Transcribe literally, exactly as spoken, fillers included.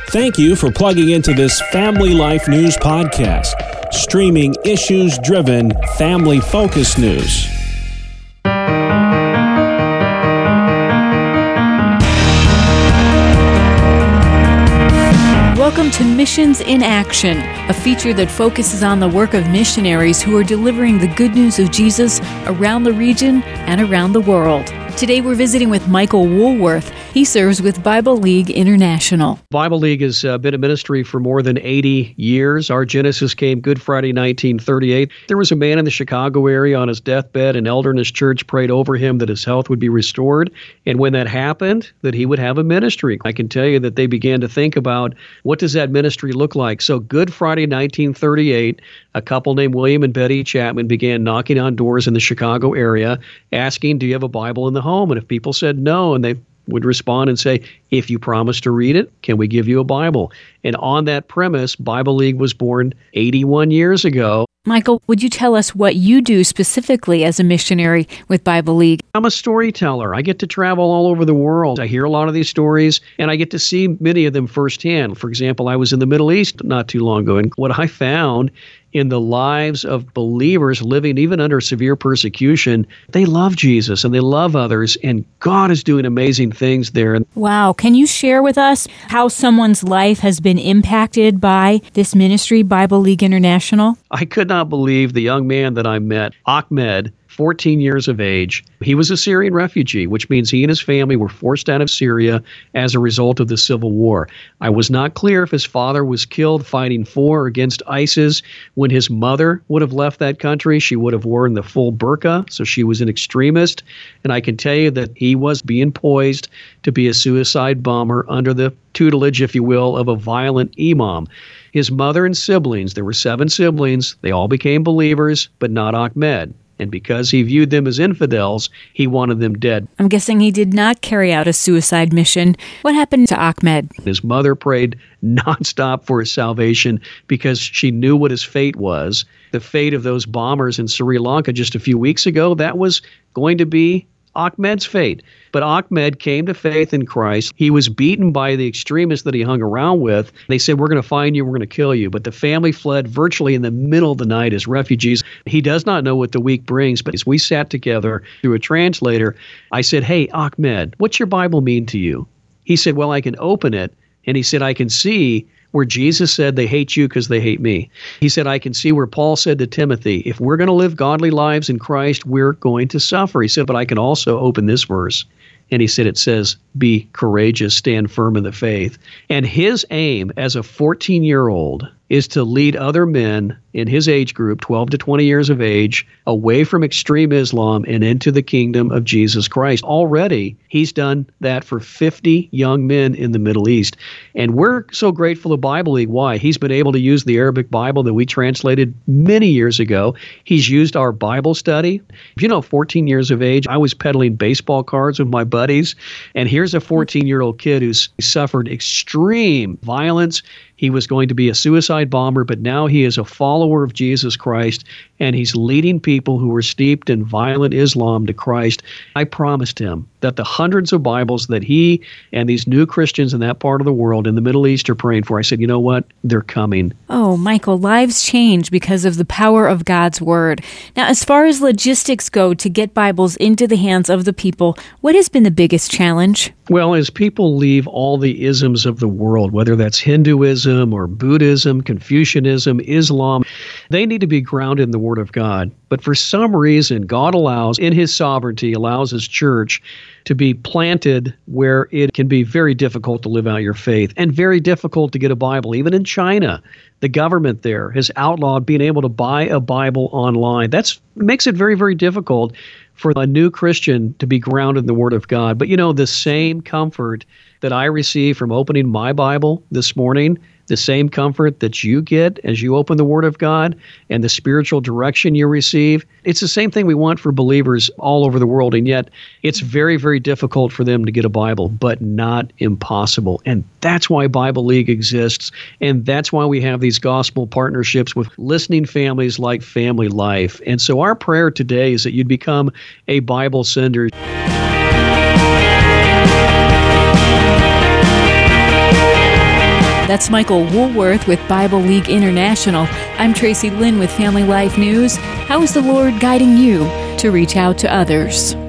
Thank you for plugging into this Family Life News podcast, streaming issues-driven, family-focused news. Welcome to Missions in Action, a feature that focuses on the work of missionaries who are delivering the good news of Jesus around the region and around the world. Today we're visiting with Michael Woolworth. He serves with Bible League International. Bible League has uh, been a ministry for more than eighty years. Our Genesis came Good Friday, nineteen thirty-eight. There was a man in the Chicago area on his deathbed. An elder in his church prayed over him that his health would be restored. And when that happened, that he would have a ministry. I can tell you that they began to think about, what does that ministry look like? So Good Friday, nineteen thirty-eight, a couple named William and Betty Chapman began knocking on doors in the Chicago area, asking, do you have a Bible in the home? And if people said no, and they would respond and say, if you promise to read it, can we give you a Bible? And on that premise, Bible League was born eighty-one years ago. Michael, would you tell us what you do specifically as a missionary with Bible League? I'm a storyteller. I get to travel all over the world. I hear a lot of these stories, and I get to see many of them firsthand. For example, I was in the Middle East not too long ago, and what I found in the lives of believers living even under severe persecution, they love Jesus and they love others, and God is doing amazing things there. Wow. Can you share with us how someone's life has been impacted by this ministry, Bible League International? I could not believe the young man that I met, Ahmed, fourteen years of age. He was a Syrian refugee, which means he and his family were forced out of Syria as a result of the civil war. I was not clear if his father was killed fighting for or against ISIS. When his mother would have left that country, she would have worn the full burqa, so she was an extremist. And I can tell you that he was being poised to be a suicide bomber under the tutelage, if you will, of a violent imam. His mother and siblings, there were seven siblings, they all became believers, but not Ahmed. And because he viewed them as infidels, he wanted them dead. I'm guessing he did not carry out a suicide mission. What happened to Ahmed? His mother prayed nonstop for his salvation because she knew what his fate was. The fate of those bombers in Sri Lanka just a few weeks ago, that was going to be Ahmed's fate. But Ahmed came to faith in Christ. He was beaten by the extremists that he hung around with. They said, we're going to find you, we're going to kill you. But the family fled virtually in the middle of the night as refugees. He does not know what the week brings, but as we sat together through a translator, I said, hey, Ahmed, what's your Bible mean to you? He said, well, I can open it. And he said, I can see where Jesus said they hate you because they hate me. He said, I can see where Paul said to Timothy, if we're going to live godly lives in Christ, we're going to suffer. He said, but I can also open this verse. And he said, it says, be courageous, stand firm in the faith. And his aim as a fourteen-year-old is to lead other men in his age group, twelve to twenty years of age, away from extreme Islam and into the kingdom of Jesus Christ. Already, he's done that for fifty young men in the Middle East. And we're so grateful to Bible League. Why? He's been able to use the Arabic Bible that we translated many years ago. He's used our Bible study. You know, fourteen years of age, I was peddling baseball cards with my buddies. And here's a fourteen-year-old kid who's suffered extreme violence. He was going to be a suicide bomber, but now he is a follower of Jesus Christ, and he's leading people who were steeped in violent Islam to Christ. I promised him that the hundreds of Bibles that he and these new Christians in that part of the world in the Middle East are praying for, I said, you know what? They're coming. Oh, Michael, lives change because of the power of God's Word. Now, as far as logistics go to get Bibles into the hands of the people, what has been the biggest challenge? Well, as people leave all the isms of the world, whether that's Hinduism or Buddhism, Confucianism, Islam, they need to be grounded in the Word of God. But for some reason, God allows, in His sovereignty, allows His church to be planted where it can be very difficult to live out your faith and very difficult to get a Bible. Even in China, the government there has outlawed being able to buy a Bible online. That makes it very, very difficult for a new Christian to be grounded in the Word of God. But you know, the same comfort that I receive from opening my Bible this morning, the same comfort that you get as you open the Word of God and the spiritual direction you receive, it's the same thing we want for believers all over the world. And yet it's very, very difficult for them to get a Bible, but not impossible. And that's why Bible League exists. And that's why we have these gospel partnerships with listening families like Family Life. And so our prayer today is that you'd become a Bible sender. That's Michael Woolworth with Bible League International. I'm Tracy Lynn with Family Life News. How is the Lord guiding you to reach out to others?